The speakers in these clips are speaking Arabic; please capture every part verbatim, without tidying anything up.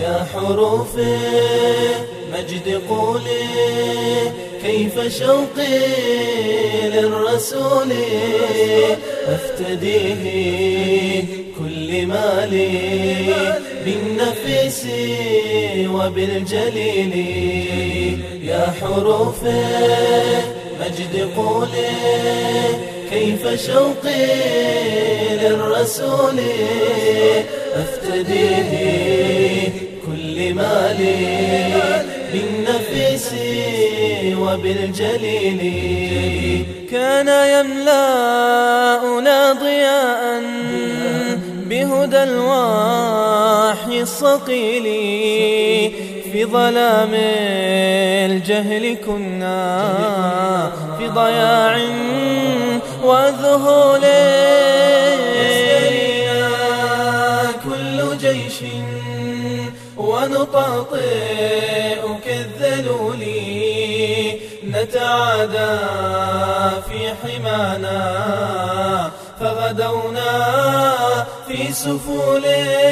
يا حروف مجد قولي كيف شوقي للرسول أفتديه كل مالي بالنفيس وبالجليل. يا حروف مجد قولي كيف شوقي للرسول أفتديه كل مالي بالنفيس وبالجليل. كان يملأنا ضياء بهدى الوحي الصقيل في ظلام الجهل كنا في ضياع وذهول يسترينا كل جيش ونطاطئ كالذلول نتعادى في حمانا فغدونا في سفول.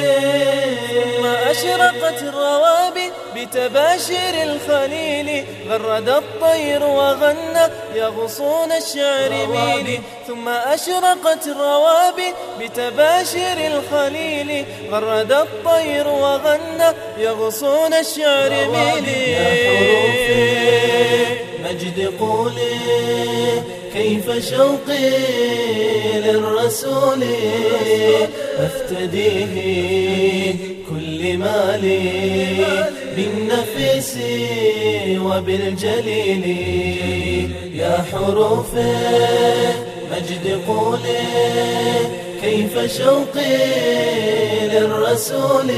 ما أشرقت الروابي بتباشر الخليل غرد الطير وغنى يغصون الشعر ميلي. ثم أشرقت الروابي بتباشر الخليل غرد الطير وغنى يغصون الشعر ميلي. يا حروف مجد قولي كيف شوقي للرسول أفتديه كل مالي بالنفيس وبالجليل. يا حروف مجد قولي كيف شوقي للرسول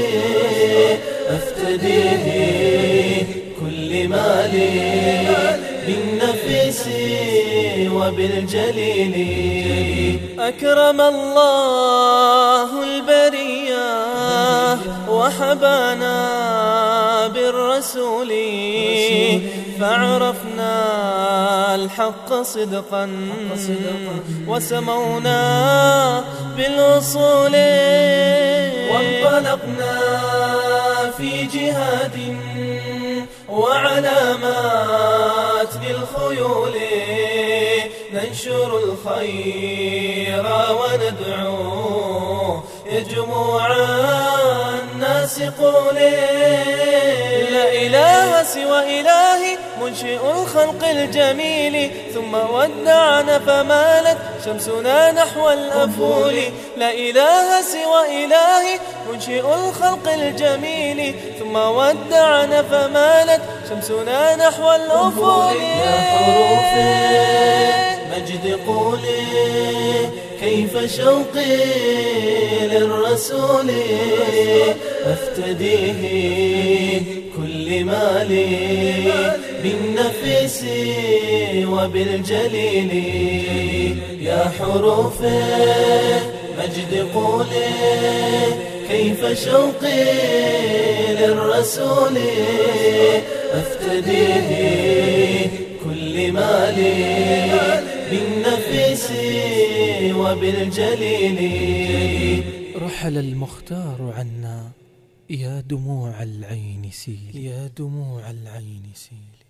أفتديه كل مالي بالنفيس وبالجليل. أكرم الله البرية وحبانا بالرسول فعرفنا الحق صدقا وسمونا بالوصول. وانطلقنا في جهاد وعلامات للخيول ننشر الخير وندعو يا جموع الناس قولي. لا إله سوى إلهي منشئ الخلق الجميل ثم ودعنا فمالت شمسنا نحو الأفول. لا إله سوى إلهي منشئ الخلق الجميل ثم ودعنا فمالت شمسنا نحو الأفول. يا حروف مجد قولي كيف شوقي للرسول أفتديه كل مالي بالنفيس وبالجليل. يا حروف مجد قولي كيف شوقي للرسول أفتديه كل مالي بالنفيس وبالجليل. رحل المختار عنا يا دموع العين سيل يا دموع العين سيل.